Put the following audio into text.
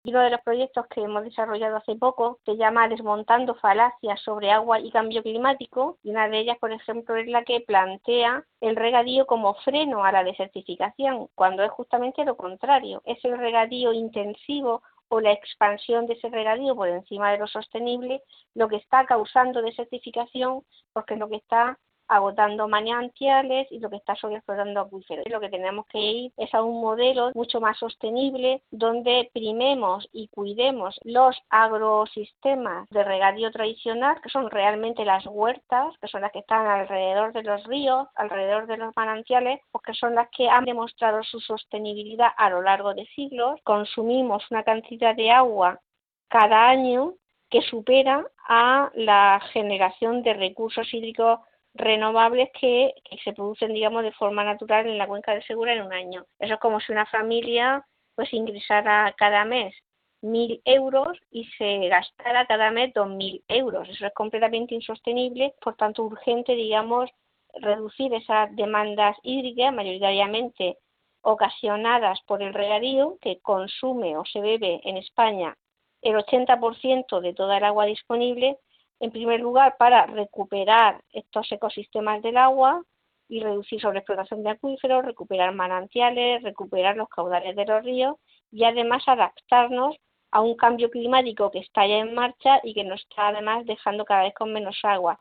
Y uno de los proyectos que hemos desarrollado hace poco se llama Desmontando falacias sobre agua y cambio climático, y una de ellas, por ejemplo, es la que plantea el regadío como freno a la desertificación, cuando es justamente lo contrario, es el regadío intensivo o la expansión de ese regadío por encima de lo sostenible lo que está causando desertificación, porque es lo que está agotando manantiales y lo que está sobreexplotando acuíferos. Lo que tenemos que ir es a un modelo mucho más sostenible donde primemos y cuidemos los agrosistemas de regadío tradicional, que son realmente las huertas, que son las que están alrededor de los ríos, alrededor de los manantiales, porque son las que han demostrado su sostenibilidad a lo largo de siglos. Consumimos una cantidad de agua cada año que supera a la generación de recursos hídricos renovables que se producen, digamos, de forma natural en la cuenca del Segura en un año. Eso es como si una familia pues ingresara cada mes 1.000 euros y se gastara cada mes 2.000 euros. Eso es completamente insostenible, por tanto urgente, digamos, reducir esas demandas hídricas, mayoritariamente ocasionadas por el regadío, que consume o se bebe en España el 80% de toda el agua disponible, en primer lugar para recuperar estos ecosistemas del agua y reducir sobreexplotación de acuíferos, recuperar manantiales, recuperar los caudales de los ríos y además adaptarnos a un cambio climático que está ya en marcha y que nos está además dejando cada vez con menos agua.